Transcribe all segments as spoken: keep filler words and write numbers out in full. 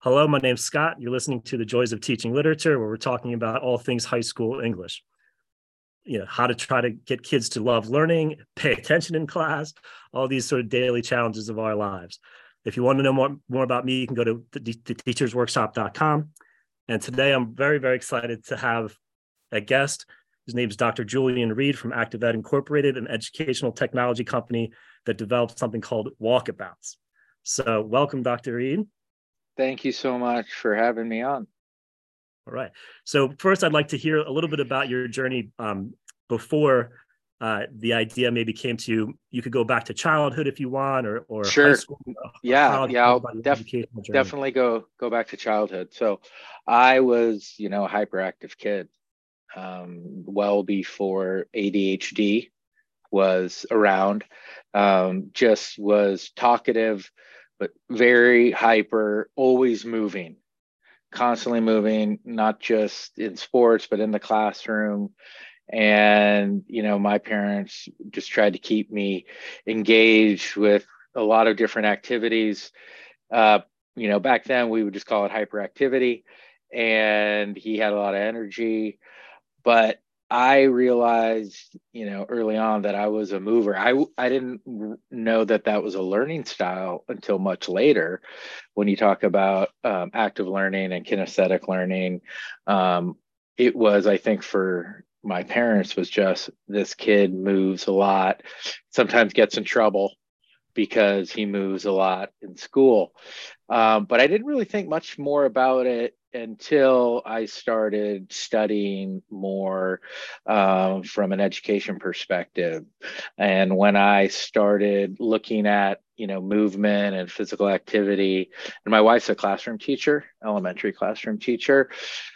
Hello, my name's Scott. You're listening to The Joys of Teaching Literature, where we're talking about all things high school English. You know, how to try to get kids to love learning, pay attention in class, all these sort of daily challenges of our lives. If you want to know more, more about me, you can go to the, the teachers workshop dot com. And today I'm very, very excited to have a guest. His name is Doctor Julian Reed from Active Ed Incorporated, an educational technology company that developed something called Walkabouts. So welcome, Doctor Reed. Thank you so much for having me on. All right. So first, I'd like to hear a little bit about your journey um, before uh, the idea maybe came to you. You could go back to childhood if you want, or or high Sure. school or Yeah, college. yeah, Talk I'll about your def educational journey. definitely go go back to childhood. So I was, you know, a hyperactive kid, um, well before A D H D was around. Um, just was talkative, but very hyper, always moving, constantly moving, not just in sports, but in the classroom. And, you know, my parents just tried to keep me engaged with a lot of different activities. Uh, you know, back then we would just call it hyperactivity. And he had a lot of energy. But I realized, you know, early on that I was a mover. I, I didn't know that that was a learning style until much later. When you talk about um, active learning and kinesthetic learning, um, it was, I think, for my parents was just this kid moves a lot, sometimes gets in trouble because he moves a lot in school. Um, but I didn't really think much more about it until I started studying more um, from an education perspective. And when I started looking at, you know, movement and physical activity, and my wife's a classroom teacher, elementary classroom teacher,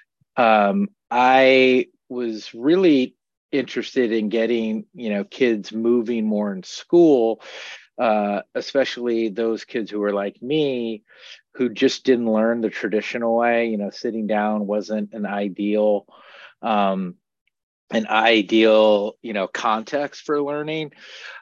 um, I was really interested in getting, you know, kids moving more in school, uh, especially those kids who were like me, who just didn't learn the traditional way. You know, sitting down wasn't an ideal, um, an ideal, you know, context for learning.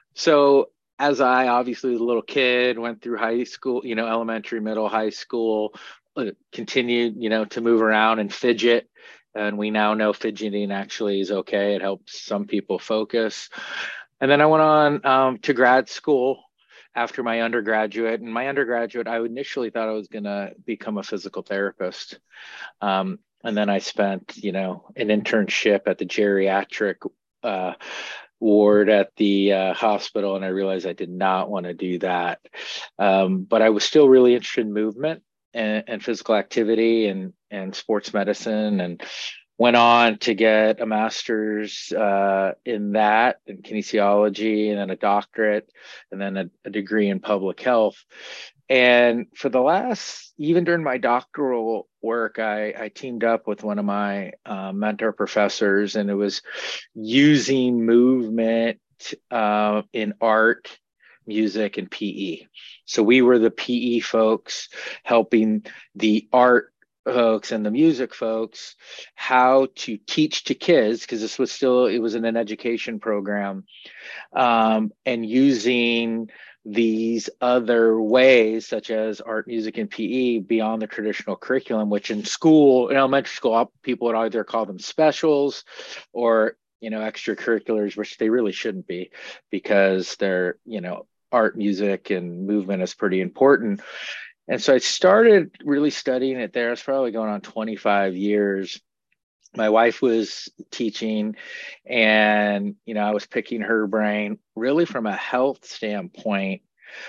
So as I obviously was a little kid, went through high school, you know, elementary, middle, high school, uh, continued, you know, to move around and fidget. And we now know fidgeting actually is okay. It helps some people focus. And then I went on um, to grad school after my undergraduate. And my undergraduate, I initially thought I was going to become a physical therapist. Um, and then I spent, you know, an internship at the geriatric uh, ward at the uh, hospital, and I realized I did not want to do that. Um, but I was still really interested in movement and, and physical activity and and sports medicine, and went on to get a master's uh, in that, in kinesiology, and then a doctorate, and then a, a degree in public health. And for the last, even during my doctoral work, I, I teamed up with one of my uh, mentor professors, and it was using movement uh, in art, music, and P E. So we were the P E folks helping the art folks and the music folks how to teach to kids, because this was still, it was in an education program, um, and using these other ways such as art, music, and P E beyond the traditional curriculum, which in school, in elementary school, people would either call them specials or, you know, extracurriculars, which they really shouldn't be, because they're, you know, art, music, and movement is pretty important. And so I started really studying it there. It's probably going on twenty-five years. My wife was teaching, and, you know, I was picking her brain really from a health standpoint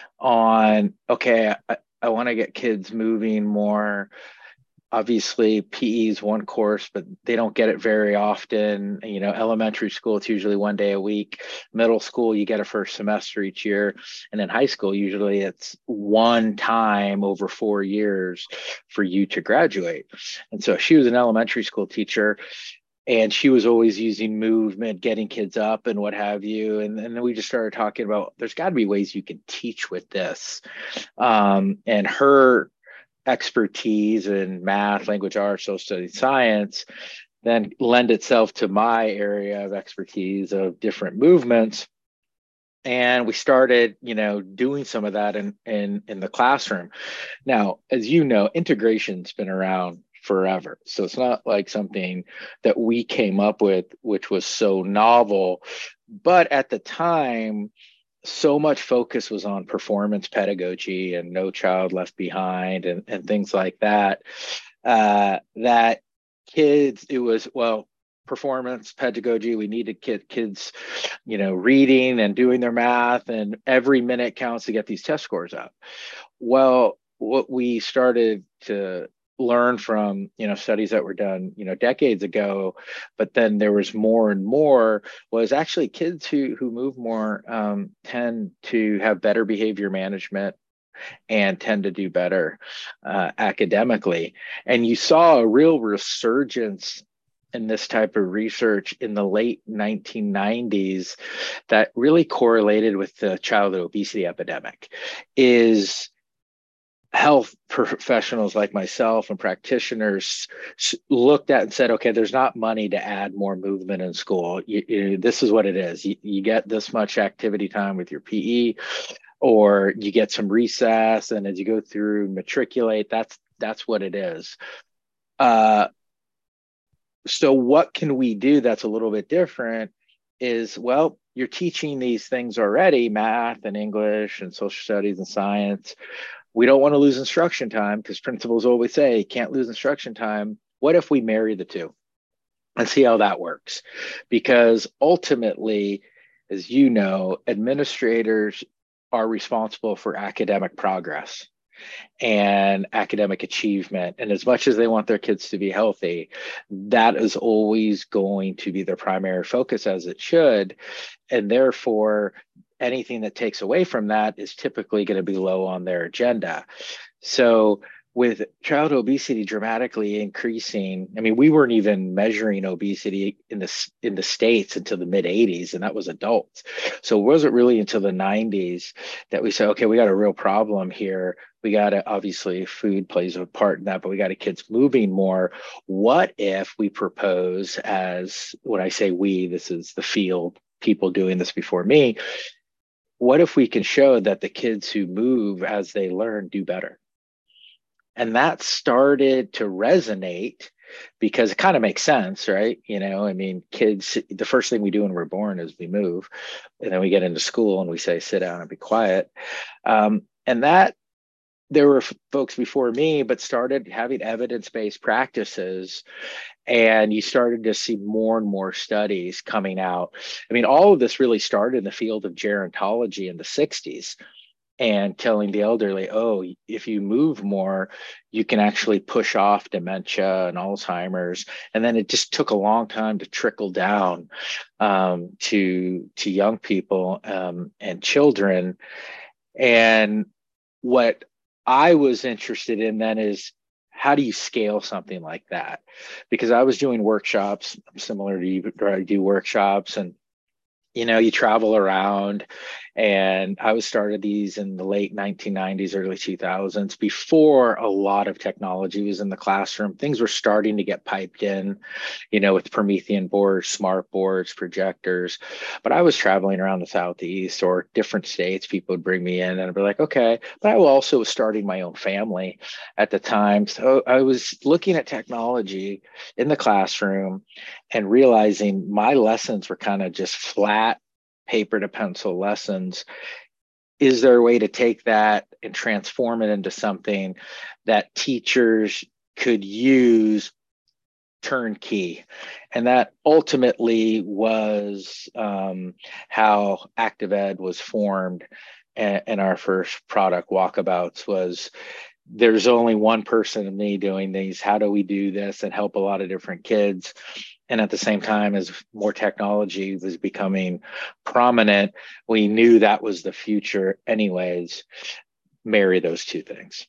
on, okay, I, I want to get kids moving more. Obviously P E is one course, but they don't get it very often. You know, elementary school, it's usually one day a week. Middle school, you get a first semester each year. And in high school, usually it's one time over four years for you to graduate. And so she was an elementary school teacher, and she was always using movement, getting kids up and what have you. And, and then we just started talking about, there's got to be ways you can teach with this. Um, and her expertise in math, language arts, social studies, science, then lend itself to my area of expertise of different movements. And we started, you know, doing some of that in in in the classroom. Now, as you know, integration's been around forever. So it's not like something that we came up with, which was so novel. But at the time, so much focus was on performance pedagogy and No Child Left Behind and, and things like that, uh, that kids, it was, well, performance pedagogy, we needed kid, kids, you know, reading and doing their math, and every minute counts to get these test scores up. Well, what we started to learn from, you know, studies that were done, you know, decades ago, but then there was more and more, was actually kids who who move more um, tend to have better behavior management and tend to do better uh, academically. And you saw a real resurgence in this type of research in the late nineteen nineties that really correlated with the childhood obesity epidemic. Is health professionals like myself and practitioners looked at and said, okay, there's not money to add more movement in school. You, you, this is what it is. You, you get this much activity time with your P E, or you get some recess, and as you go through matriculate, that's that's what it is. Uh, so what can we do that's a little bit different is, well, you're teaching these things already, math and English and social studies and science. We don't want to lose instruction time, because principals always say, can't lose instruction time. What if we marry the two and see how that works? Because ultimately, as you know, administrators are responsible for academic progress and academic achievement. And as much as they want their kids to be healthy, that is always going to be their primary focus, as it should. And therefore, anything that takes away from that is typically going to be low on their agenda. So with child obesity dramatically increasing, I mean, we weren't even measuring obesity in the in the States until the mid eighties, and that was adults. So it wasn't really until the nineties that we said, okay, we got a real problem here. We got to, obviously food plays a part in that, but we got to kids moving more. What if we propose, as when I say we, this is the field, people doing this before me, what if we can show that the kids who move as they learn do better? And that started to resonate, because it kind of makes sense, right? You know, I mean, kids, the first thing we do when we're born is we move, and then we get into school and we say, sit down and be quiet. Um, and that, there were folks before me, but started having evidence-based practices, and you started to see more and more studies coming out. I mean, all of this really started in the field of gerontology in the sixties, and telling the elderly, oh, if you move more, you can actually push off dementia and Alzheimer's. And then it just took a long time to trickle down um, to, to young people um, and children. And what I was interested in then is, how do you scale something like that? Because I was doing workshops similar to you, I do workshops, and you know, you travel around, and I was started these in the late nineteen nineties, early two thousands, before a lot of technology was in the classroom. Things were starting to get piped in, you know, with Promethean boards, smart boards, projectors. But I was traveling around the Southeast or different states. People would bring me in, and I'd be like, okay. But I also was starting my own family at the time. So I was looking at technology in the classroom and realizing my lessons were kind of just flat paper to pencil lessons. Is there a way to take that and transform it into something that teachers could use turnkey? And that ultimately was um, how Active Ed was formed. And, and our first product, Walkabouts, was, there's only one person and me doing these. How do we do this and help a lot of different kids? And at the same time, as more technology was becoming prominent, we knew that was the future anyways. Marry those two things.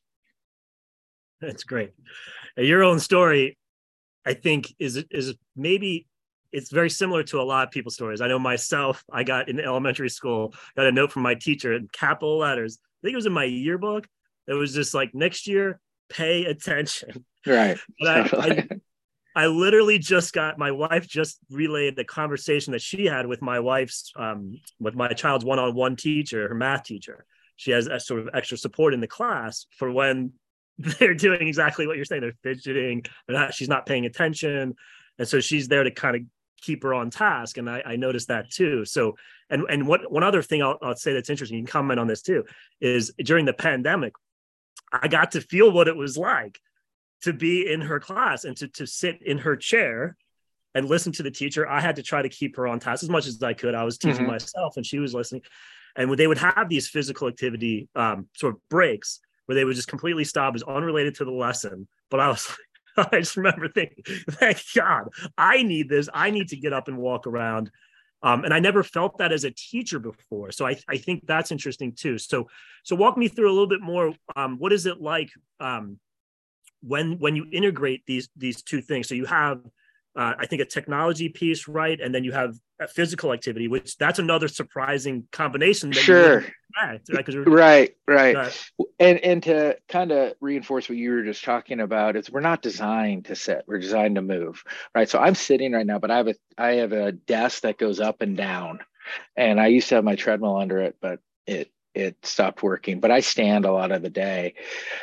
That's great. Your own story, I think, is is maybe, it's very similar to a lot of people's stories. I know myself, I got in elementary school, got a note from my teacher in capital letters. I think it was in my yearbook. It was just like, next year, pay attention. Right. But I, I I literally just got, my wife just relayed the conversation that she had with my wife's, um, with my child's one-on-one teacher, her math teacher. She has a sort of extra support in the class for when they're doing exactly what you're saying. They're fidgeting, they're not, she's not paying attention. And so she's there to kind of keep her on task. And I, I noticed that too. So, and, and what, one other thing I'll, I'll say that's interesting, you can comment on this too, is during the pandemic, I got to feel what it was like to be in her class and to, to sit in her chair and listen to the teacher. I had to try to keep her on task as much as I could. I was teaching mm-hmm. myself and she was listening. And when they would have these physical activity um, sort of breaks where they would just completely stop, as unrelated to the lesson. But I was I just remember thinking, thank God, I need this. I need to get up and walk around. Um, and I never felt that as a teacher before. So I, I think that's interesting too. So, so walk me through a little bit more. Um, what is it like um, when when you integrate these these two things? So you have, uh, I think, a technology piece, right? And then you have a physical activity, which that's another surprising combination. That sure. You right, right, right. Uh, and and to kind of reinforce what you were just talking about, is we're not designed to sit. We're designed to move, right? So I'm sitting right now, but I have a I have a desk that goes up and down, and I used to have my treadmill under it, but it it stopped working. But I stand a lot of the day.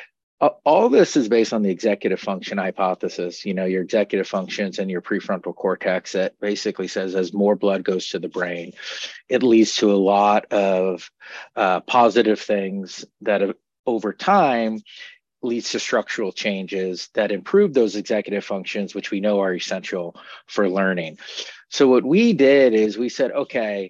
All this is based on the executive function hypothesis. You know, your executive functions and your prefrontal cortex, that basically says as more blood goes to the brain, it leads to a lot of uh, positive things that have, over time leads to structural changes that improve those executive functions, which we know are essential for learning. So what we did is we said, okay,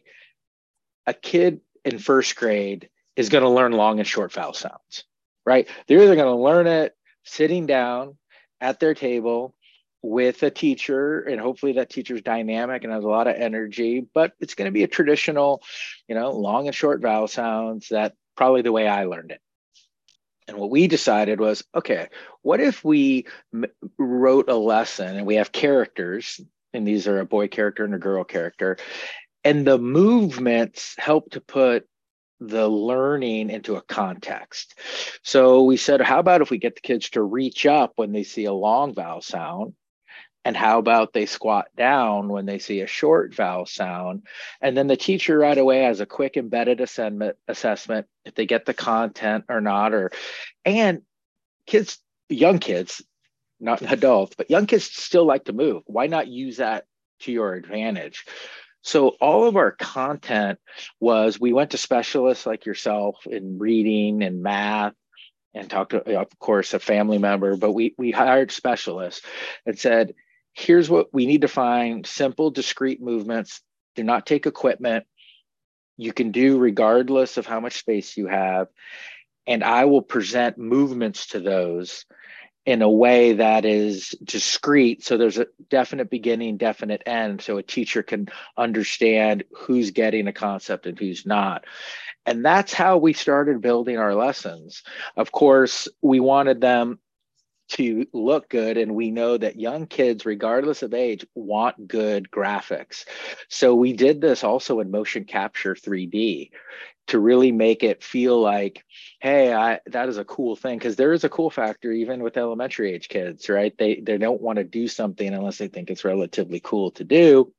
a kid in first grade is going to learn long and short vowel sounds. Right? They're either going to learn it sitting down at their table with a teacher, and hopefully that teacher's dynamic and has a lot of energy, but it's going to be a traditional, you know, long and short vowel sounds, that probably the way I learned it. And what we decided was, okay, what if we m- wrote a lesson and we have characters, and these are a boy character and a girl character, and the movements help to put the learning into a context. So we said, how about if we get the kids to reach up when they see a long vowel sound? And how about they squat down when they see a short vowel sound? And then the teacher right away has a quick embedded assessment, assessment if they get the content or not. Or, and kids, young kids, not adults, but young kids still like to move. Why not use that to your advantage? So all of our content was, we went to specialists like yourself in reading and math, and talked to, of course, a family member, but we we hired specialists and said, here's what we need to find: simple, discrete movements. Do not take equipment. You can do regardless of how much space you have. And I will present movements to those in a way that is discrete. So there's a definite beginning, definite end. So a teacher can understand who's getting a concept and who's not. And that's how we started building our lessons. Of course, we wanted them to look good. And we know that young kids, regardless of age, want good graphics. So we did this also in motion capture three D to really make it feel like, hey, I, that is a cool thing. Because there is a cool factor even with elementary age kids, right? They, they don't want to do something unless they think it's relatively cool to do.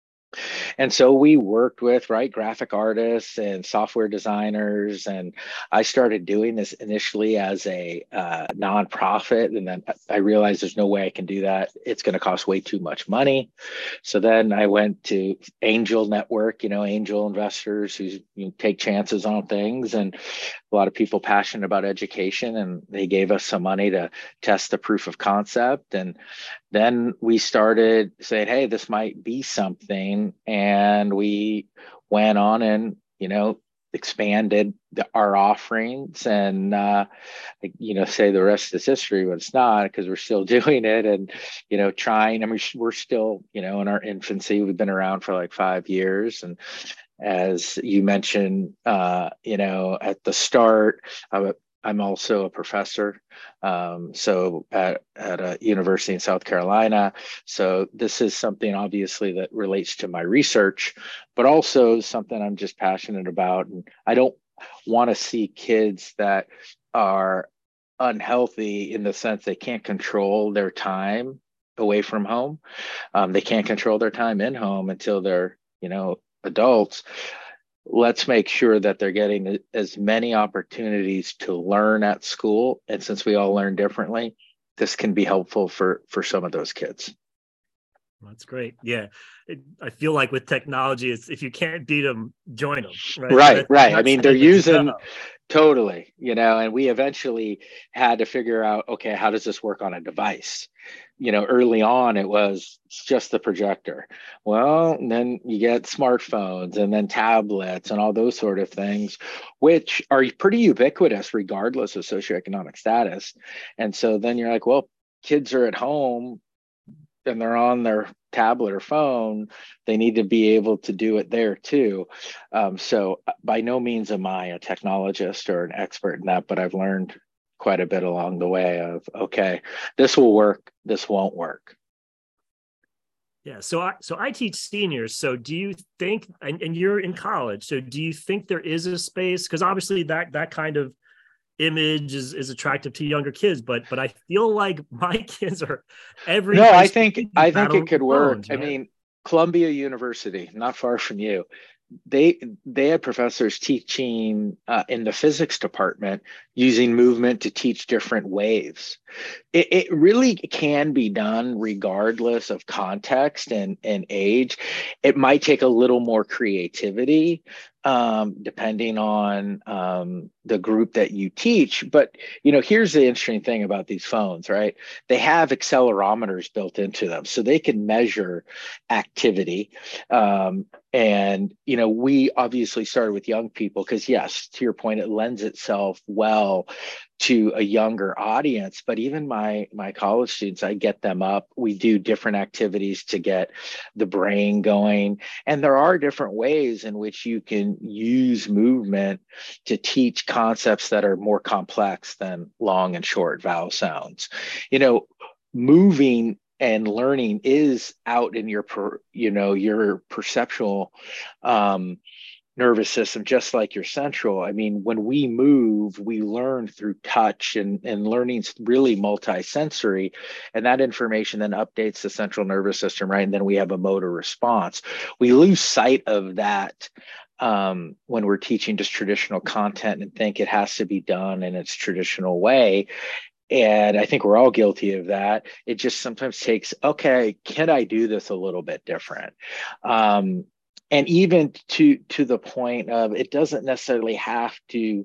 And so we worked with, right, graphic artists and software designers. And I started doing this initially as a uh, nonprofit. And then I realized there's no way I can do that. It's going to cost way too much money. So then I went to Angel Network, you know, angel investors who you know, take chances on things, and a lot of people passionate about education. And they gave us some money to test the proof of concept. And then we started saying, hey, this might be something. And we went on and, you know, expanded the, our offerings, and, uh, you know, say the rest is history, but it's not, because we're still doing it and, you know, trying. I mean, we're still, you know, in our infancy. We've been around for like five years. And as you mentioned, uh, you know, at the start, I, I'm also a professor, um, so at, at a university in South Carolina. So this is something obviously that relates to my research, but also something I'm just passionate about. And I don't want to see kids that are unhealthy in the sense they can't control their time away from home. Um, they can't control their time in home until they're, you know, adults. Let's make sure that they're getting as many opportunities to learn at school. And since we all learn differently, this can be helpful for, for some of those kids. That's great. Yeah. It, I feel like with technology, it's if you can't beat them, join them. Right. Right. That, Right. I mean, they're using go. Totally, you know, and we eventually had to figure out, okay, how does this work on a device? You know, early on, it was just the projector. Well, then you get smartphones and then tablets and all those sort of things, which are pretty ubiquitous regardless of socioeconomic status. And so then you're like, well, kids are at home and they're on their tablet or phone, they need to be able to do it there too. Um, so by no means am I a technologist or an expert in that, but I've learned quite a bit along the way of, okay, this will work, this won't work. Yeah. So I, so I teach seniors. So do you think, and, and you're in college, so do you think there is a space? Because obviously that, that kind of image is, is attractive to younger kids, but but I feel like my kids are every no I think I think it could work. phones, I mean, Columbia University, not far from you, they they had professors teaching uh, in the physics department using movement to teach different waves. It, it really can be done regardless of context and, and age. It might take a little more creativity um, depending on um, the group that you teach. But, you know, here's the interesting thing about these phones, right? They have accelerometers built into them, so they can measure activity. Um, and, you know, we obviously started with young people because, yes, to your point, it lends itself well to a younger audience. But even my my college students, I get them up, we do different activities to get the brain going, and there are different ways in which you can use movement to teach concepts that are more complex than long and short vowel sounds. You know, moving and learning is out in your per, you know your perceptual um nervous system, just like your central. I mean, when we move, we learn through touch, and, and learning's really multi-sensory, and that information then updates the central nervous system, right? And then we have a motor response. We lose sight of that um, when we're teaching just traditional content and think it has to be done in its traditional way. And I think we're all guilty of that. It just sometimes takes, okay, can I do this a little bit different? Um, and even to to the point of, it doesn't necessarily have to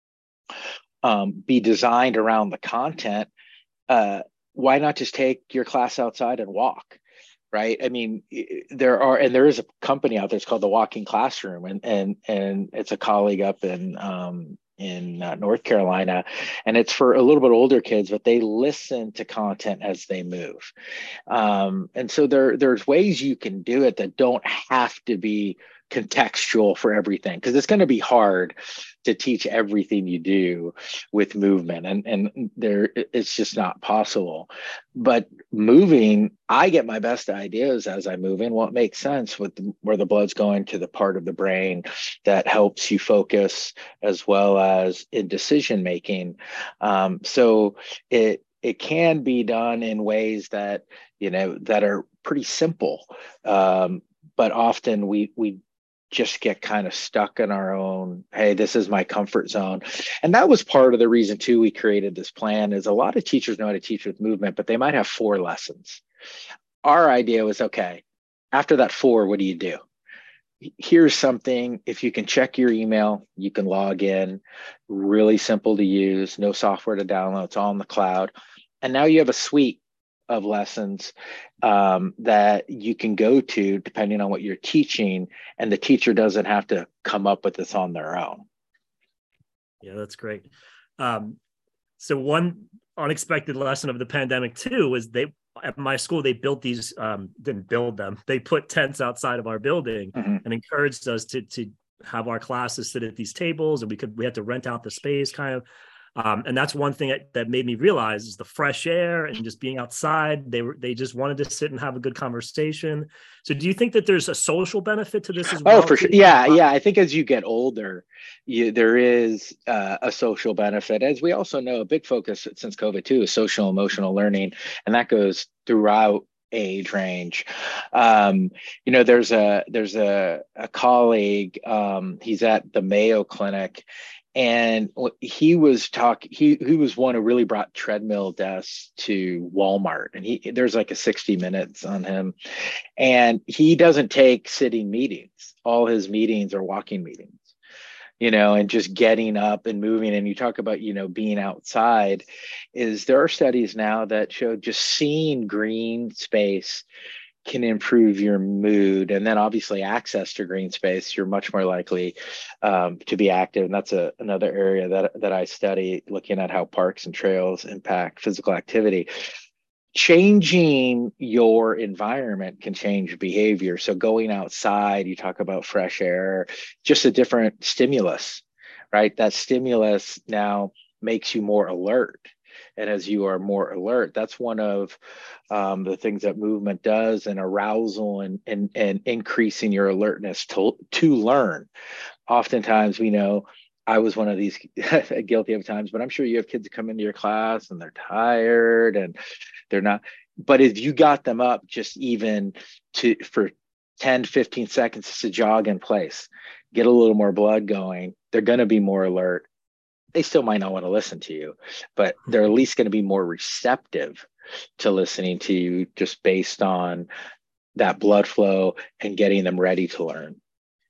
um, be designed around the content. Uh, why not just take your class outside and walk? Right. I mean, there are, and there is a company out there, it's called the Walking Classroom, and and and it's a colleague up in um, in uh, North Carolina, and it's for a little bit older kids, but they listen to content as they move. Um, and so there there's ways you can do it that don't have to be contextual for everything, because it's going to be hard to teach everything you do with movement, and and there it's just not possible. But moving, I get my best ideas as I move in, what makes sense with the, where the blood's going to the part of the brain that helps you focus as well as in decision making. Um, so it it can be done in ways that, you know, that are pretty simple, um, but often we we just get kind of stuck in our own, hey, this is my comfort zone. And that was part of the reason too we created this plan, is a lot of teachers know how to teach with movement, but they might have four lessons. Our idea was, okay, after that four, what do you do? Here's something, if you can check your email, you can log in, really simple to use, no software to download, it's all in the cloud. And now you have a suite of lessons um, that you can go to depending on what you're teaching, and the teacher doesn't have to come up with this on their own. Yeah, that's great. Um, so one unexpected lesson of the pandemic too was they, at my school, they built these, um, didn't build them, they put tents outside of our building mm-hmm. and encouraged us to, to have our classes sit at these tables, and we could, we had to rent out the space kind of. Um, and that's one thing that, that made me realize is the fresh air and just being outside. They were they just wanted to sit and have a good conversation. So do you think that there's a social benefit to this as Oh, well? for sure. Yeah, yeah. I think as you get older, you, there is uh, a social benefit. As we also know, a big focus since COVID too is social emotional learning, and that goes throughout age range. Um, you know, there's a there's a, a colleague. Um, he's at the Mayo Clinic, and he was talking. He he was one who really brought treadmill desks to Walmart, and he there's like a sixty minutes on him, and he doesn't take sitting meetings. All his meetings are walking meetings. You know, and just getting up and moving. And you talk about, you know, being outside, is there are studies now that show just seeing green space can improve your mood. And then obviously access to green space, you're much more likely um, to be active. And that's a, another area that, that I study, looking at how parks and trails impact physical activity. Changing your environment can change behavior. So going outside, you talk about fresh air, just a different stimulus, right? That stimulus now makes you more alert. And as you are more alert, that's one of um, the things that movement does, and arousal and, and, and increasing your alertness to, to learn. Oftentimes, we know, I was one of these guilty of times, but I'm sure you have kids that come into your class and they're tired and they're not. But if you got them up just even to for ten, fifteen seconds just to jog in place, get a little more blood going, they're going to be more alert. They still might not want to listen to you, but they're at least going to be more receptive to listening to you, just based on that blood flow and getting them ready to learn.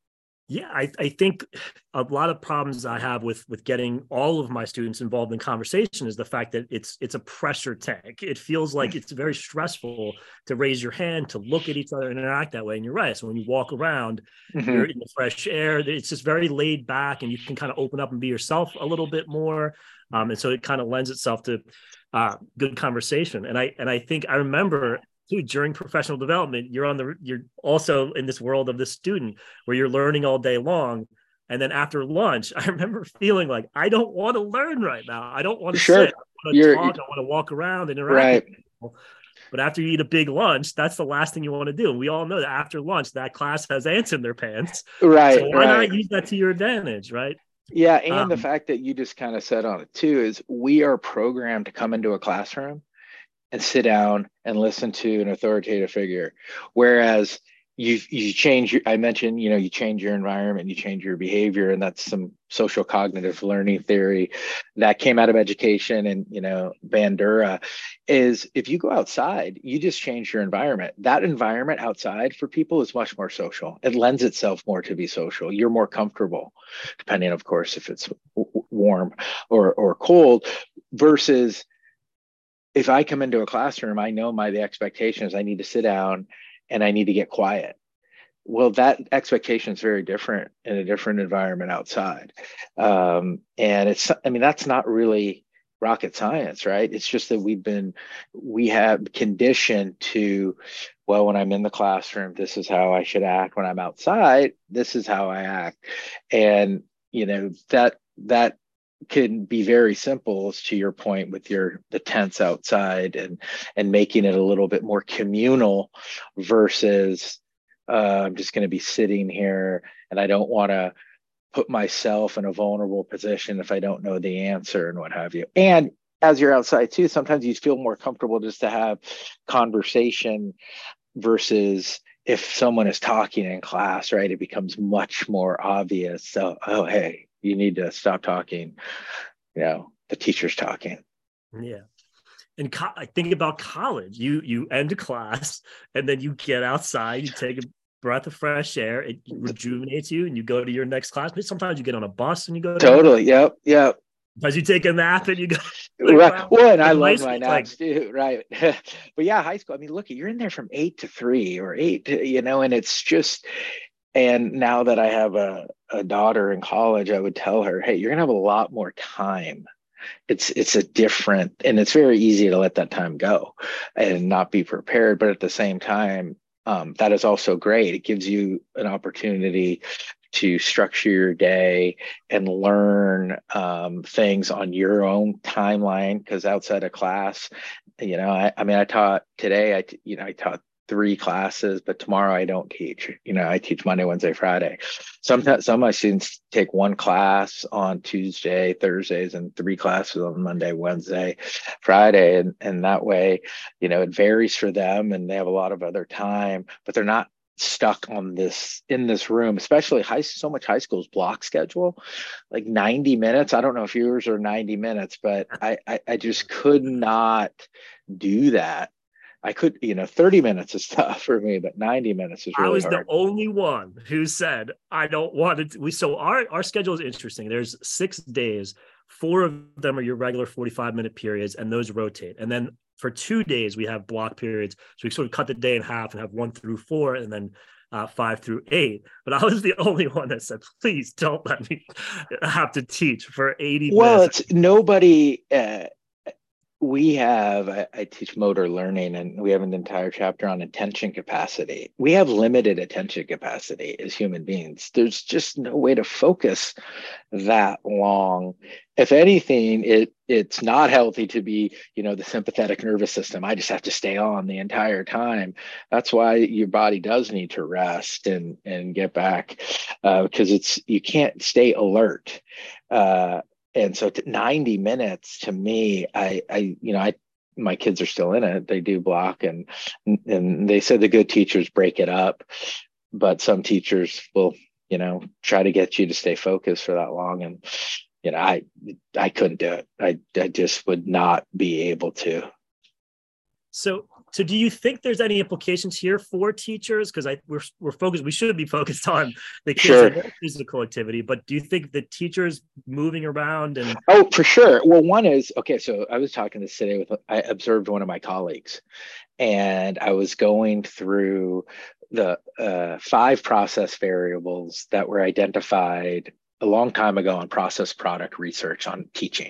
Yeah, I, I think a lot of problems I have with with getting all of my students involved in conversation is the fact that it's it's a pressure tank. It feels like it's very stressful to raise your hand, to look at each other and interact that way. And you're right. So when you walk around, mm-hmm. you're in the fresh air. It's just very laid back, and you can kind of open up and be yourself a little bit more. Um, and so it kind of lends itself to uh, good conversation. And I and I think I remember too, during professional development, you're on the you're also in this world of the student where you're learning all day long. And then after lunch, I remember feeling like, I don't want to learn right now. I don't want to sure. sit. I want to talk. I want to walk around and interact right. with people. But after you eat a big lunch, that's the last thing you want to do. And we all know that after lunch, that class has ants in their pants. Right. So why right. not use that to your advantage, right? Yeah. And um, the fact that you just kind of said on it too is we are programmed to come into a classroom and sit down and listen to an authoritative figure. Whereas you you change your, I mentioned, you know, you change your environment, you change your behavior, and that's some social cognitive learning theory that came out of education. And, you know, Bandura is if you go outside, you just change your environment. That environment outside for people is much more social. It lends itself more to be social. You're more comfortable, depending, of course, if it's w- warm or or cold, versus if I come into a classroom, I know my the expectation is I need to sit down and I need to get quiet. Well, that expectation is very different in a different environment outside. Um, and it's, I mean, that's not really rocket science, right? It's just that we've been, we have conditioned to, well, when I'm in the classroom, this is how I should act. When I'm outside, this is how I act. And, you know, that, that, can be very simple, to your point with your the tents outside, and and making it a little bit more communal versus uh, I'm just going to be sitting here and I don't want to put myself in a vulnerable position if I don't know the answer and what have you. And as you're outside too, sometimes you feel more comfortable just to have conversation versus if someone is talking in class, right? It becomes much more obvious. So, oh, hey, you need to stop talking. You know, the teacher's talking. Yeah. And co- I think about college. You you end a class and then you get outside, you take a breath of fresh air, it rejuvenates you, and you go to your next class. But sometimes you get on a bus and you go to totally. Yep. Yep. Sometimes you take a nap and you go. Right. Well, and I love my naps like, too. Right. But yeah, high school. I mean, look, you're in there from eight to three or eight, to, you know, and it's just. And now that I have a, a daughter in college, I would tell her, hey, you're going to have a lot more time. It's it's a different, and it's very easy to let that time go and not be prepared. But at the same time, um, that is also great. It gives you an opportunity to structure your day and learn um, things on your own timeline. Because outside of class, you know, I, I mean, I taught today, I, you know, I taught three classes, but tomorrow I don't teach. You know, I teach Monday, Wednesday, Friday. Sometimes some of my students take one class on Tuesday, Thursdays, and three classes on Monday, Wednesday, Friday. And, and that way, you know, it varies for them and they have a lot of other time, but they're not stuck on this in this room, especially high so much high school's block schedule, like ninety minutes. I don't know if yours are ninety minutes, but I, I, I just could not do that. I could, you know, thirty minutes is tough for me, but ninety minutes is really I was hard. the only one who said, I don't want it. We, so our, our schedule is interesting. There's six days, four of them are your regular forty-five minute periods, and those rotate. And then for two days, we have block periods. So we sort of cut the day in half and have one through four and then uh, five through eight. But I was the only one that said, please don't let me have to teach for eighty well, minutes. It's nobody, uh, we have, I, I teach motor learning, and we have an entire chapter on attention capacity. We have limited attention capacity as human beings. There's just no way to focus that long. If anything, it it's not healthy to be, you know, the sympathetic nervous system. I just have to stay on the entire time. That's why your body does need to rest and and get back, uh, because it's you can't stay alert. Uh, And so ninety minutes to me, I, I, you know, I, my kids are still in it. They do block, and, and they said the good teachers break it up, but some teachers will, you know, try to get you to stay focused for that long. And, you know, I, I couldn't do it. I, I just would not be able to. So, so do you think there's any implications here for teachers? Because I we're we're focused. We should be focused on the kids Sure. and their physical activity. But do you think the teachers moving around and oh, for sure. Well, one is okay. So I was talking this today with I observed one of my colleagues, and I was going through the uh, five process variables that were identified a long time ago in process product research on teaching.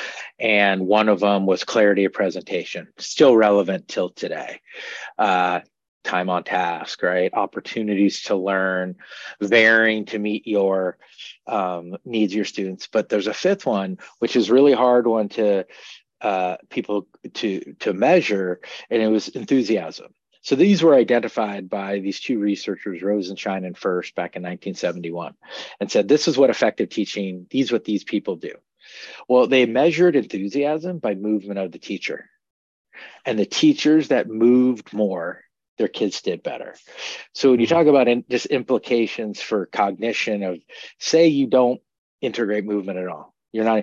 And one of them was clarity of presentation, still relevant till today. Uh, time on task, right? Opportunities to learn, varying to meet your um, needs, your students. But there's a fifth one, which is really hard one to uh, people to, to measure, and it was enthusiasm. So these were identified by these two researchers, Rosenshine and First, back in nineteen seventy-one, and said, this is what effective teaching, these what these people do. Well, they measured enthusiasm by movement of the teacher. And the teachers that moved more, their kids did better. So when you talk about in, just implications for cognition of, say you don't integrate movement at all, you're not,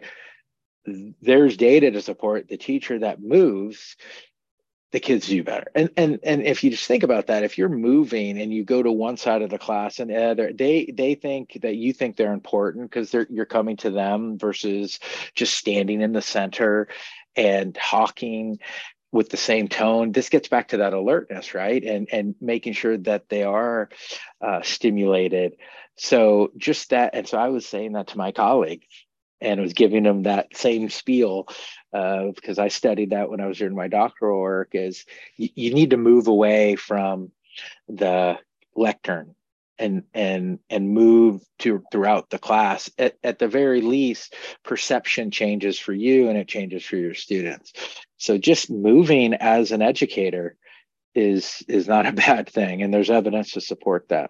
there's data to support the teacher that moves, the kids do better. And and and if you just think about that, if you're moving and you go to one side of the class and the other, they they think that you think they're important because they're you're coming to them versus just standing in the center and talking with the same tone. This gets back to that alertness, right? And and making sure that they are uh, stimulated. So just that. And so I was saying that to my colleague, and was giving them that same spiel uh, because I studied that when I was doing my doctoral work, is you, you need to move away from the lectern and and and move to throughout the class. At, at the very least, perception changes for you and it changes for your students. So just moving as an educator is is not a bad thing, and there's evidence to support that.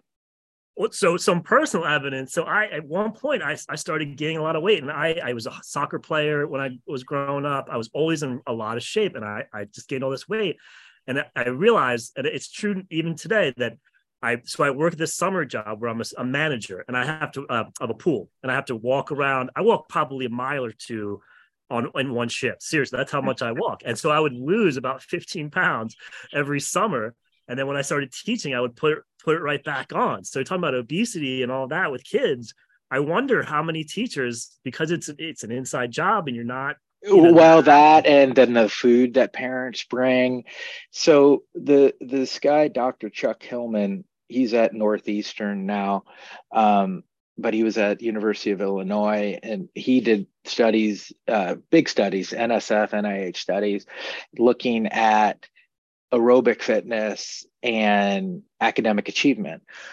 So some personal evidence. So I, at one point, I, I started gaining a lot of weight, and I, I was a soccer player when I was growing up. I was always in a lot of shape, and I, I just gained all this weight. And I realized, and it's true even today, that I, so I work this summer job where I'm a, a manager, and I have to, uh, of a pool, and I have to walk around. I walk probably a mile or two on in one shift. Seriously, that's how much I walk. And so I would lose about fifteen pounds every summer. And then when I started teaching, I would put it, put it right back on. So talking about obesity and all that with kids, I wonder how many teachers, because it's it's an inside job and you're not. You know, well, that and then the food that parents bring. So the this guy, Doctor Chuck Hillman, he's at Northeastern now, um, but he was at University of Illinois, and he did studies, uh, big studies, N S F, N I H studies, looking at aerobic fitness and academic achievement.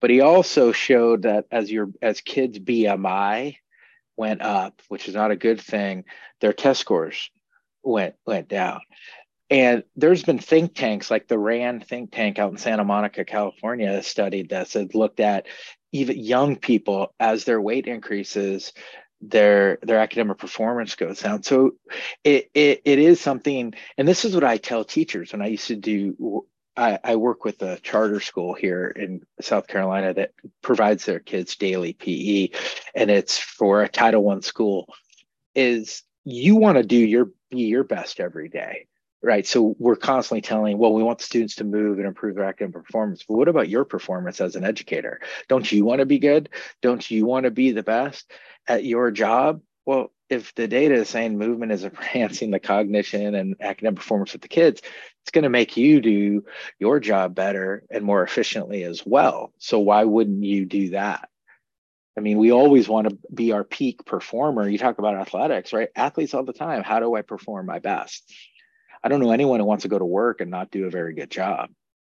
but he also showed that as your as kids' B M I went up, which is not a good thing, their test scores went went down. And there's been think tanks like the RAND think tank out in Santa Monica, California, has studied this and looked at even young people as their weight increases, their their academic performance goes down. So it, it it is something, and this is what I tell teachers when I used to do. I, I work with a charter school here in South Carolina that provides their kids daily P E, and it's for a Title One school. Is you want to do your be your best every day. Right. So we're constantly telling, well, we want the students to move and improve their academic performance. But what about your performance as an educator? Don't you want to be good? Don't you want to be the best at your job? Well, if the data is saying movement is enhancing the cognition and academic performance of the kids, it's going to make you do your job better and more efficiently as well. So why wouldn't you do that? I mean, we always want to be our peak performer. You talk about athletics, right? Athletes all the time. How do I perform my best? I don't know anyone who wants to go to work and not do a very good job.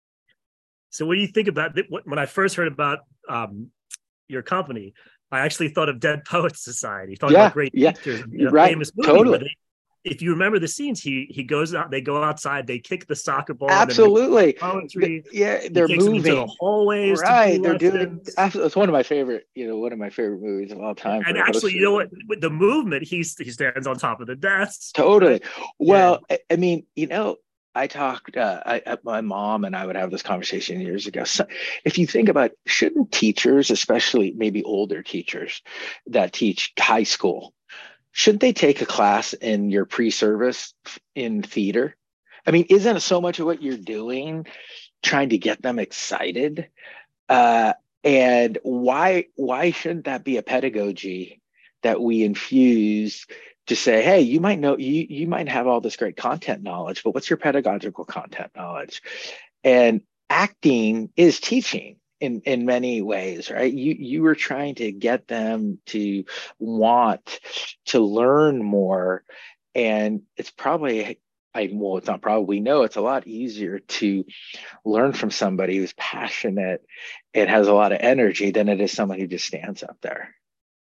So what do you think about it? When I first heard about um, your company, I actually thought of Dead Poets Society, talking yeah, about great yeah, teachers. In a right, famous movie totally. where they, if you remember the scenes, he he goes out, they go outside, they kick the soccer ball. Absolutely. And poetry. Yeah, they're he takes moving. them into the hallways right, to do they're lessons. doing. It's one of my favorite, you know, one of my favorite movies of all time. And actually, you know what? With the movement, he's he stands on top of the desk. Totally. Right? Well, yeah. I mean, you know, I talked, uh, I, my mom and I would have this conversation years ago. So if you think about, shouldn't teachers, especially maybe older teachers that teach high school, shouldn't they take a class in your pre-service in theater? I mean, isn't so much of what you're doing trying to get them excited? Uh, and why why shouldn't that be a pedagogy that we infuse to say, hey, you might know, you, you might have all this great content knowledge, but what's your pedagogical content knowledge? And acting is teaching in, in many ways, right? You, you were trying to get them to want to learn more. And it's probably, I, well, it's not probably, we know it's a lot easier to learn from somebody who's passionate and has a lot of energy than it is someone who just stands up there.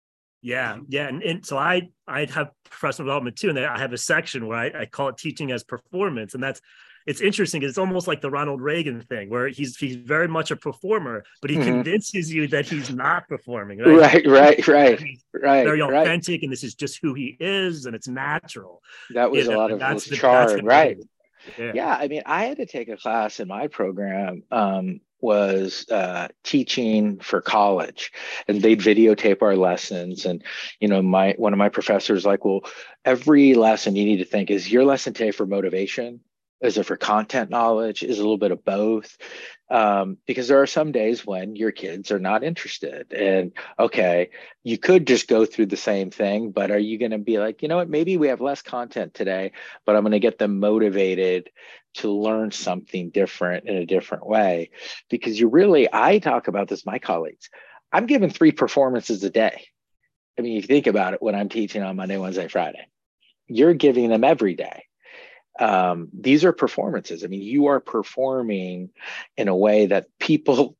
Yeah, yeah, and, and so I I have professional development too, and I have a section where I, I call it teaching as performance, and that's it's interesting because it's almost like the Ronald Reagan thing, where he's he's very much a performer, but he mm-hmm. convinces you that he's not performing. Right, right, right, right. right very authentic, right. and this is just who he is, and it's natural. That was you know, a lot of that's the charm, right? Yeah. yeah, I mean, I had to take a class in my program. Um, was uh, teaching for college, and they'd videotape our lessons. And, you know, my one of my professors like, well, every lesson you need to think, is your lesson today for motivation? Is it for content knowledge? Is it a little bit of both? Um, because there are some days when your kids are not interested. And okay, you could just go through the same thing, but are you going to be like, you know what, maybe we have less content today, but I'm going to get them motivated to learn something different in a different way? Because you really, I talk about this, my colleagues, I'm giving three performances a day. I mean, you think about it, when I'm teaching on Monday, Wednesday, Friday, you're giving them every day. Um, these are performances. I mean, you are performing in a way that people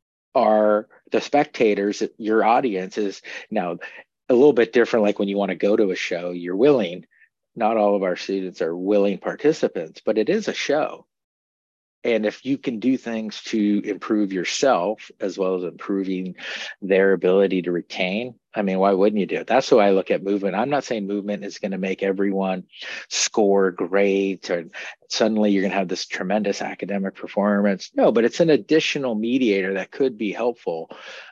are, the spectators, your audience is now a little bit different. Like when you want to go to a show, you're willing. Not all of our students are willing participants, but it is a show. And if you can do things to improve yourself as well as improving their ability to retain, I mean, why wouldn't you do it? That's how I look at movement. I'm not saying movement is going to make everyone score great or suddenly you're going to have this tremendous academic performance. No, but it's an additional mediator that could be helpful.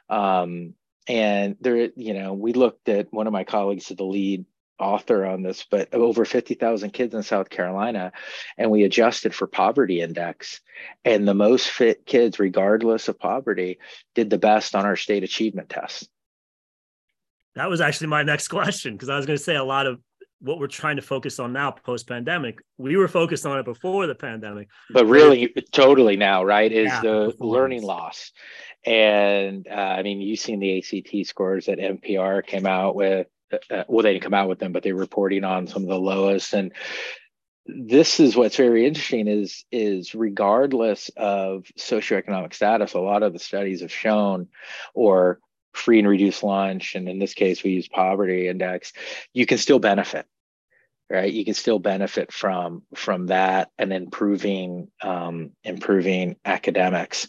Um, and there, you know, we looked at, one of my colleagues is the lead author on this, but over fifty thousand kids in South Carolina, and we adjusted for poverty index, and the most fit kids, regardless of poverty, did the best on our state achievement tests. That was actually my next question, because I was going to say a lot of what we're trying to focus on now post-pandemic, we were focused on it before the pandemic. But really, but it, totally now, right, is yeah, the learning loss. And uh, I mean, you've seen the A C T scores that N P R came out with. Uh, well, they didn't come out with them, but they're reporting on some of the lowest. And this is what's very interesting is is regardless of socioeconomic status, a lot of the studies have shown, or free and reduced lunch, and in this case we use poverty index, you can still benefit, right? You can still benefit from from that and improving um, improving academics.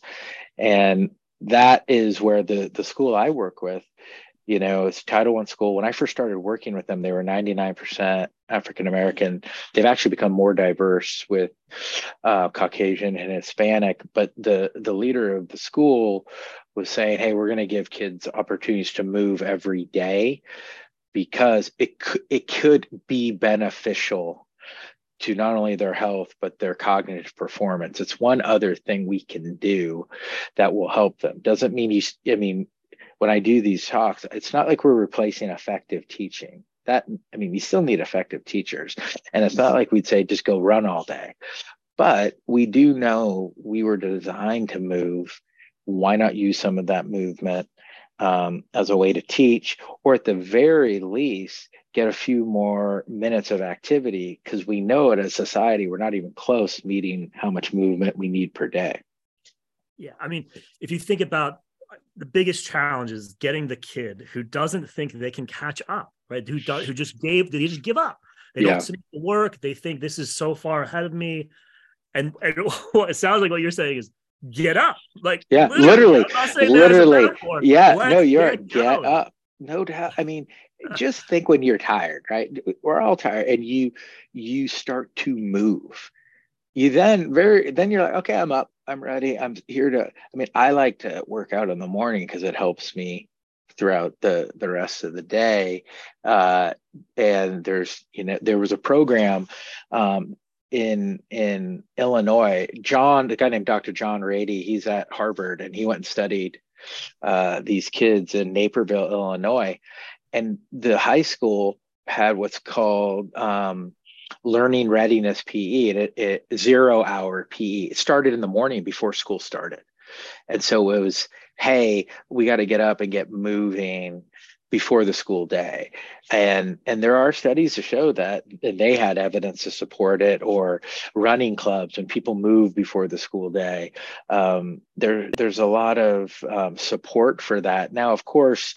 And that is where the the school I work with, you know, it's Title One school. When I first started working with them, they were ninety-nine percent African American. They've actually become more diverse with uh, Caucasian and Hispanic. But the the leader of the school was saying, "Hey, we're going to give kids opportunities to move every day because it could it could be beneficial to not only their health but their cognitive performance. It's one other thing we can do that will help them. Doesn't mean you. I mean." When I do these talks, it's not like we're replacing effective teaching. That, I mean, we still need effective teachers. And it's not like we'd say, just go run all day. But we do know we were designed to move. Why not use some of that movement um, as a way to teach, or at the very least, get a few more minutes of activity? Because we know it as a society, we're not even close meeting how much movement we need per day. Yeah. I mean, if you think about the biggest challenge is getting the kid who doesn't think they can catch up, right? Who does, who just gave, they just give up. They yeah. don't submit the work. They think this is so far ahead of me. And, and it sounds like what you're saying is get up. Like, yeah, literally, literally. literally. Yeah, Let's no, you're get, get up. No doubt. I mean, just think when you're tired, right? We're all tired, and you, you start to move. You then very, then you're like, okay, I'm up. I'm ready. I'm here to, I mean, I like to work out in the morning because it helps me throughout the, the rest of the day. Uh, and there's, you know, there was a program um, in, in Illinois, John, the guy named Doctor John Rady, he's at Harvard, and he went and studied uh, these kids in Naperville, Illinois. And the high school had what's called, um, learning readiness P E, and it, it zero hour P E. It started in the morning before school started. And so it was, hey, we got to get up and get moving before the school day. And, and there are studies to show that, and they had evidence to support it, or running clubs when people move before the school day. Um, there, there's a lot of um, support for that. Now, of course,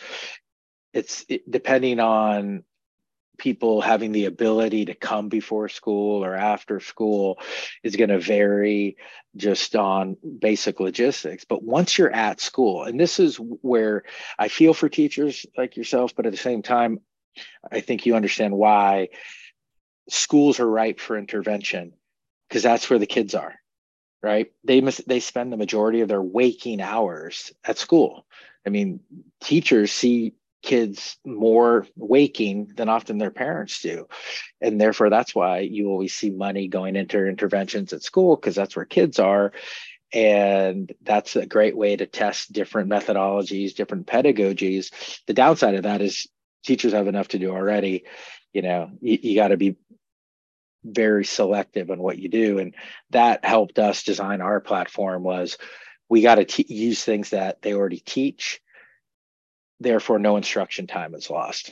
it's it, depending on people having the ability to come before school or after school is going to vary just on basic logistics. But once you're at school, and this is where I feel for teachers like yourself, but at the same time, I think you understand why schools are ripe for intervention, because that's where the kids are, right? They must, they spend the majority of their waking hours at school. I mean, teachers see kids more waking than often their parents do. And therefore, that's why you always see money going into interventions at school, because that's where kids are. And that's a great way to test different methodologies, different pedagogies. The downside of that is teachers have enough to do already. You know, you, you got to be very selective on what you do. And that helped us design our platform. Was we got to te- use things that they already teach. Therefore, no instruction time is lost.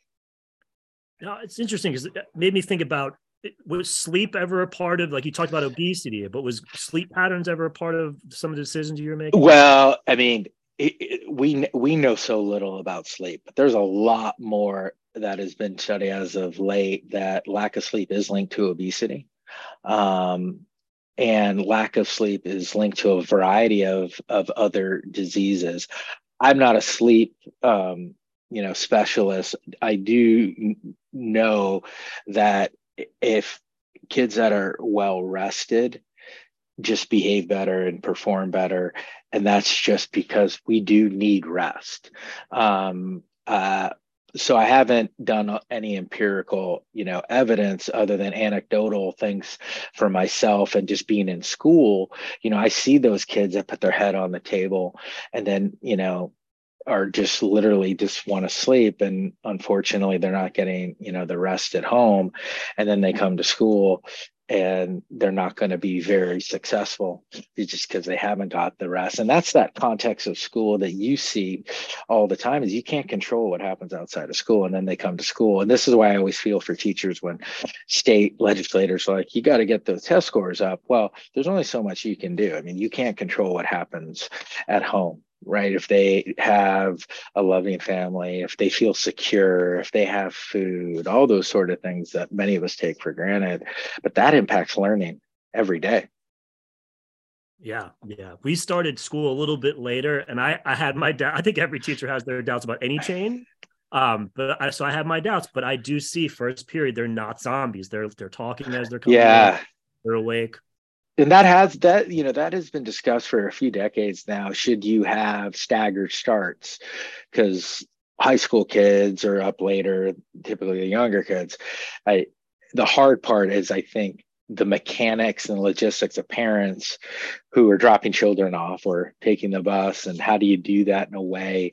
Now, it's interesting because it made me think about, was sleep ever a part of, like you talked about obesity, but was sleep patterns ever a part of some of the decisions you were making? Well, I mean, it, it, we we know so little about sleep, but there's a lot more that has been studied as of late, that lack of sleep is linked to obesity. Um, and lack of sleep is linked to a variety of, of other diseases. I'm not a sleep, um, you know, specialist. I do know that if kids that are well rested just behave better and perform better, and that's just because we do need rest. Um, uh, so I haven't done any empirical, you know, evidence other than anecdotal things for myself, and just being in school, you know, I see those kids that put their head on the table and then, you know, are just literally just want to sleep. And unfortunately, they're not getting, you know, the rest at home. And then they come to school and they're not going to be very successful just because they haven't got the rest. And that's that context of school that you see all the time, is you can't control what happens outside of school, and then they come to school. And this is why I always feel for teachers when state legislators are like, you got to get those test scores up. Well, there's only so much you can do. I mean, you can't control what happens at home, right? If they have a loving family, if they feel secure, if they have food, all those sort of things that many of us take for granted, but that impacts learning every day. Yeah, yeah. We started school a little bit later, and I, I had my doubt. I think every teacher has their doubts about any change. Um, but I, so I have my doubts, but I do see first period, they're not zombies. They're they're talking as they're coming Yeah. in, they're awake. And that has that, you know, that has been discussed for a few decades now. Should you have staggered starts? Because high school kids are up later, typically the younger kids. I, the hard part is, I think, the mechanics and logistics of parents who are dropping children off or taking the bus, and how do you do that in a way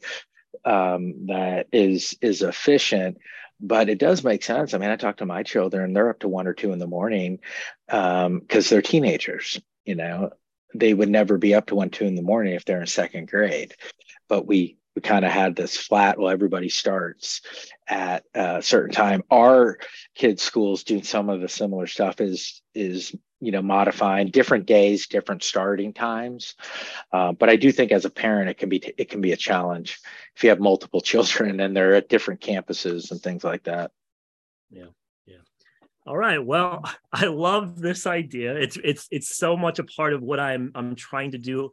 um, that is is efficient. But it does make sense. I mean, I talk to my children, they're up to one or two in the morning because um, they're teenagers. You know, they would never be up to one, two in the morning if they're in second grade. But we we kind of had this flat, well, everybody starts at a certain time. Our kids' schools doing some of the similar stuff is is you know, modifying different days, different starting times. Uh, but I do think as a parent, it can be it can be a challenge if you have multiple children and they're at different campuses and things like that. Yeah, yeah. All right. Well, I love this idea. It's it's it's so much a part of what I'm I'm trying to do.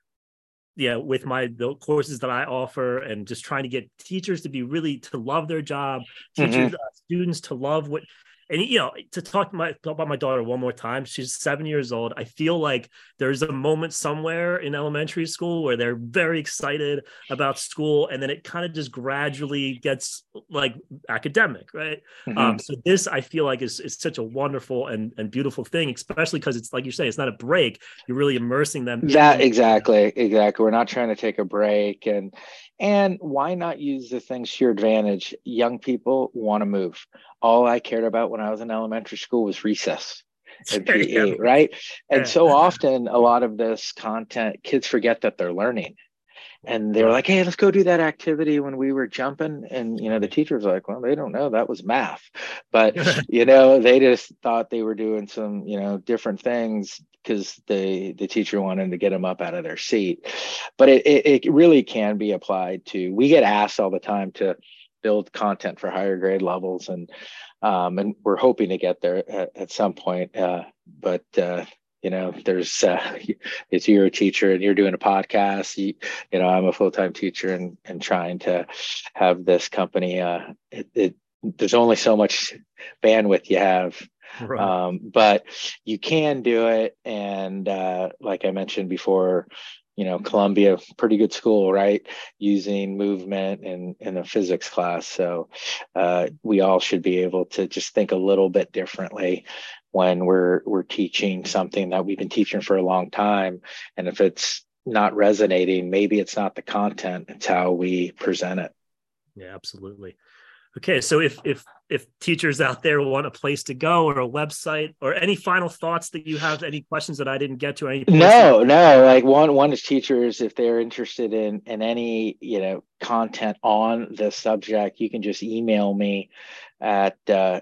Yeah, with my the courses that I offer, and just trying to get teachers to be really to love their job, teachers, Mm-hmm. uh, students to love what. And you know, to talk, my, talk about my daughter one more time, she's seven years old. I feel like there's a moment somewhere in elementary school where they're very excited about school, and then it kind of just gradually gets like academic, right? Mm-hmm. Um, so this, I feel like, is, is such a wonderful and, and beautiful thing, especially because it's like you say, it's not a break. You're really immersing them in That the exactly, exactly. We're not trying to take a break, and and why not use the things to your advantage? Young people want to move. All I cared about when I was in elementary school was recess and yeah, P E, right? And yeah. so often, a lot of this content, kids forget that they're learning. And they're Right, like, hey, let's go do that activity when we were jumping. And, you know, the right. teacher's like, well, they don't know, that was math. But, you know, they just thought they were doing some, you know, different things because the, the teacher wanted to get them up out of their seat. But it, it, it really can be applied to, we get asked all the time to build content for higher grade levels. And, um, and we're hoping to get there at, at some point. Uh, but, uh, you know, there's uh, if you're a teacher and you're doing a podcast, you, you know, I'm a full-time teacher and and trying to have this company. Uh, it, it there's only so much bandwidth you have, Right. um, but you can do it. And uh, like I mentioned before, you know, Columbia, pretty good school, right? Using movement in in a physics class. So uh, we all should be able to just think a little bit differently when we're we're teaching something that we've been teaching for a long time. And if it's not resonating, maybe it's not the content, it's how we present it. Yeah, absolutely. Okay, so if if if teachers out there want a place to go or a website or any final thoughts that you have, any questions that I didn't get to, any points that No, no. Like one, one is teachers, if they're interested in in any, you know, content on the subject, you can just email me at uh,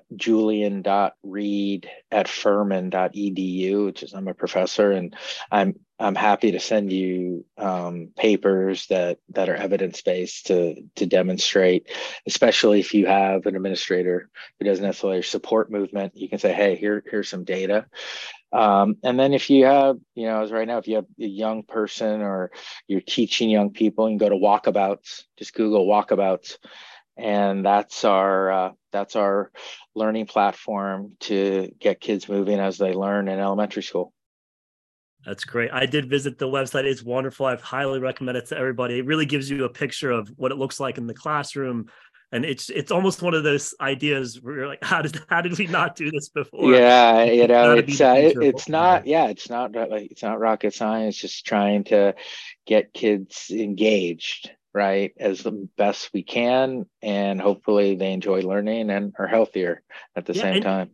julian.reed at furman dot e d u, which is I'm a professor, and I'm I'm happy to send you um, papers that that are evidence based to to demonstrate, especially if you have an administrator who doesn't necessarily support movement. You can say, hey, here here's some data. Um, and then if you have, you know, as right now, if you have a young person or you're teaching young people, you can go to Walkabouts, just Google Walkabouts. And that's our uh, that's our learning platform to get kids moving as they learn in elementary school. That's great. I did visit the website. It's wonderful. I've highly recommend it to everybody. It really gives you a picture of what it looks like in the classroom. And it's it's almost one of those ideas where you're like, how did how did we not do this before? Yeah, you It's know, got to be it's the uh, it, future of what it's we do. not, yeah, it's not like it's not rocket science. Just trying to get kids engaged, right, as the best we can, and hopefully they enjoy learning and are healthier at the Yeah, same and time.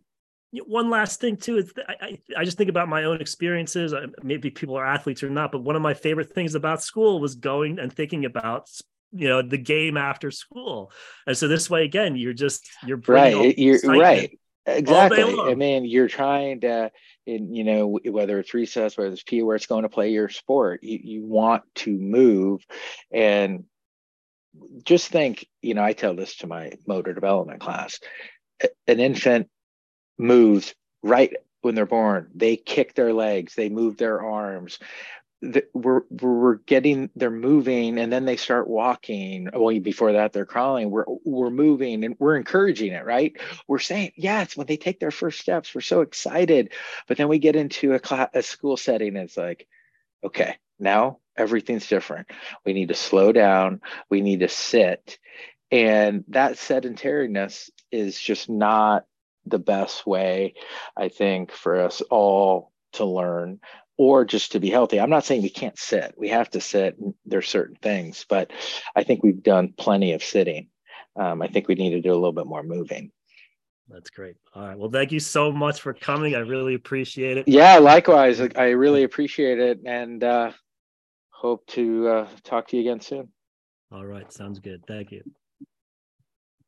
One last thing too is I, I just think about my own experiences. Maybe people are athletes or not, but one of my favorite things about school was going and thinking about, you know, the game after school. And so this way, again, you're just you're bringing all right. You're right. all day Exactly. I long. mean, you're trying to, in, you know, whether it's recess, whether it's P E, where it's going to play your sport, you, you want to move. And just think, you know, I tell this to my motor development class. An infant moves right when they're born. They kick their legs, they move their arms. We're we're getting they're moving, and then they start walking. Well, before that they're crawling. We're we're moving, and we're encouraging it, right? We're saying, yeah, it's when they take their first steps. We're so excited, but then we get into a class, a school setting, and it's like, okay, now everything's different. We need to slow down. We need to sit, and that sedentariness is just not the best way, I think, for us all to learn or just to be healthy. I'm not saying we can't sit. We have to sit. There's certain things, but I think we've done plenty of sitting. Um, I think we need to do a little bit more moving. That's great. All right. Well, thank you so much for coming. I really appreciate it. Yeah, likewise. I really appreciate it, and uh, hope to uh, talk to you again soon. All right. Sounds good. Thank you.